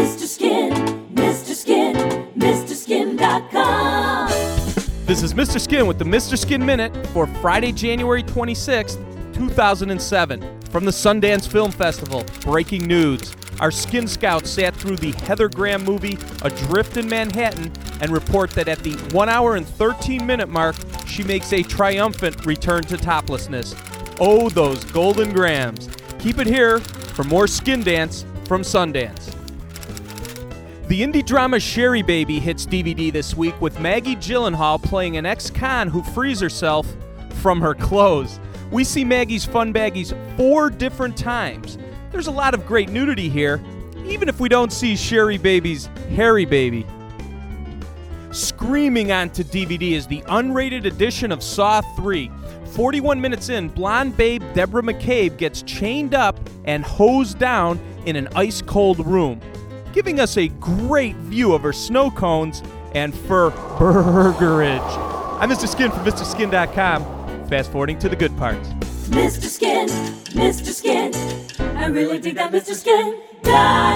Mr. Skin, Mr. Skin, MrSkin.com. This is Mr. Skin with the Mr. Skin Minute for Friday, January 26th, 2007. From the Sundance Film Festival, breaking news. Our Skin Scouts sat through the Heather Graham movie Adrift in Manhattan and report that at the 1 hour and 13-minute mark, she makes a triumphant return to toplessness. Oh, those golden grams. Keep it here for more Skin Dance from Sundance. The indie drama Sherry Baby hits DVD this week with Maggie Gyllenhaal playing an ex-con who frees herself from her clothes. We see Maggie's fun baggies 4 different times. There's a lot of great nudity here, even if we don't see Sherry Baby's hairy baby. Screaming onto DVD is the unrated edition of Saw 3. 41 minutes in, blonde babe Deborah McCabe gets chained up and hosed down in an ice-cold room, giving us a great view of her snow cones and fur burgerage. I'm Mr. Skin from MrSkin.com. Fast forwarding to the good parts. Mr. Skin, Mr. Skin. I really dig that Mr. Skin.